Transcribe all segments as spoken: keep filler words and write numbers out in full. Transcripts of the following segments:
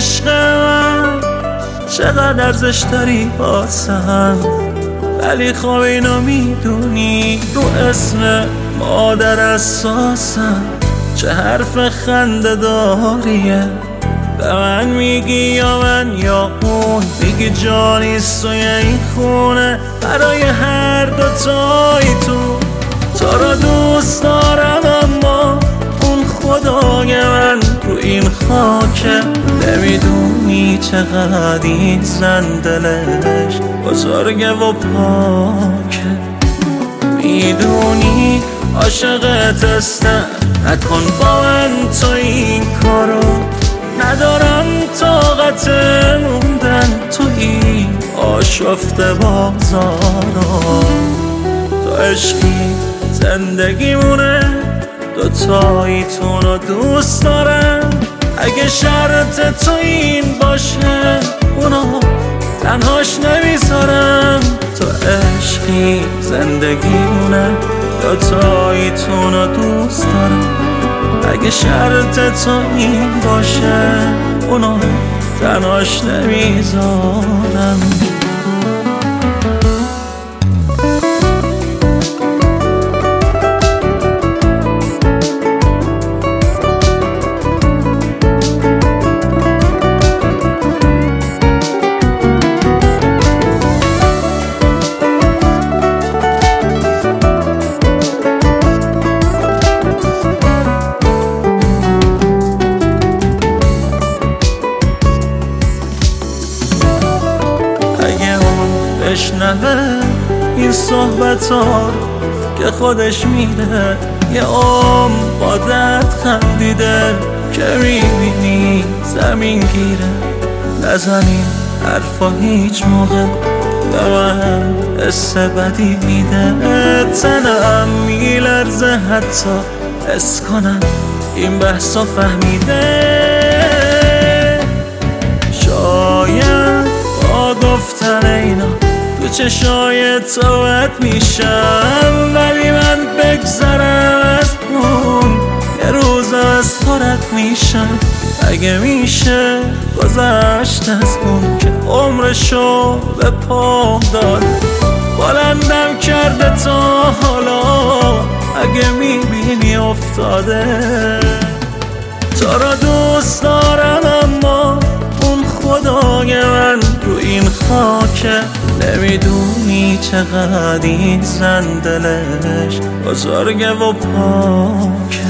عشق من چقدر ارزش داری واسم، ولی خب اینو میدونی رو اسم مادر اساسم چه حرف خنده داریه. به من میگی یا من یا اون، میگی جانیست و یا این خونه، برای هر دوتایی تو تو رو دوست دارم، اما اون خدای من رو این خاکه. نمیدونی چقدر این زن دلش بزرگه و پاکه، میدونی عاشقت هستم، نکن با من تو این کارو، ندارم طاقت موندن تو این آشفته بازارا. تو عشقی زندگیمونه، دوتاییتون رو دوست دارم، اگه شرط تو این باشه اونو تنهاش نمیذارم. تو عشقی زندگیمونه، دوتاییتون رو دوست دارم، اگه شرط تو این باشه اونو تنهاش نمیذارم. بشنوه این صحبت ها که خودش میده، یه عمر با درد خندیده، که میبینی زمین گیره. نزنی حرفا هیچ موقع به من حس بدی میده، تنم میلرزه حتی حس کنم این بحثا فهمیده. شاید با گفتن اینا تو چشای تو رد میشم، ولی من بگذرم از اون یه روز از تو رد میشم. اگه میشه گذشت از اون که عمرشو به پام داد، بلندم کرده تا حالا، اگه میبینی افتاده. تو رو دوست دارم، اما اون خدای من رو این خاکه. نمیدونی چقدر این زن دلش بزرگه و پاکه،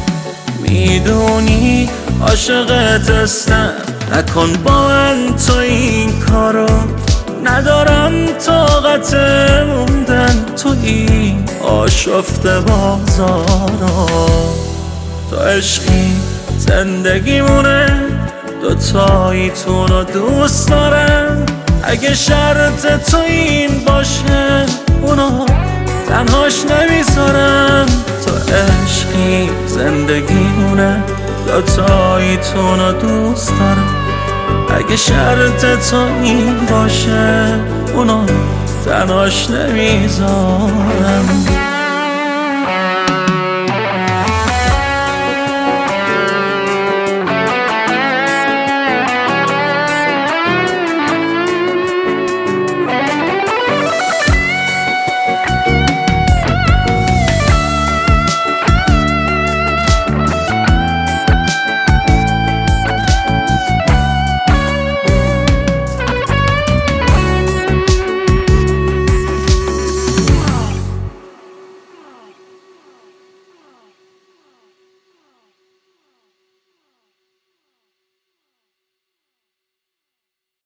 میدونی عاشقت هستم، نکن با من تو این کارو، ندارم طاقت موندن تو این آشفته بازارا. تو عشقی زندگیمونه، دوتاییتون رو دوست دارم، اگه شرط تو این باشه اونو تنهاش نمیذارم. تو عشقی زندگیمونه، دوتاییتون رو دوست دارم، اگه شرط تو این باشه اونو تنهاش نمیذارم.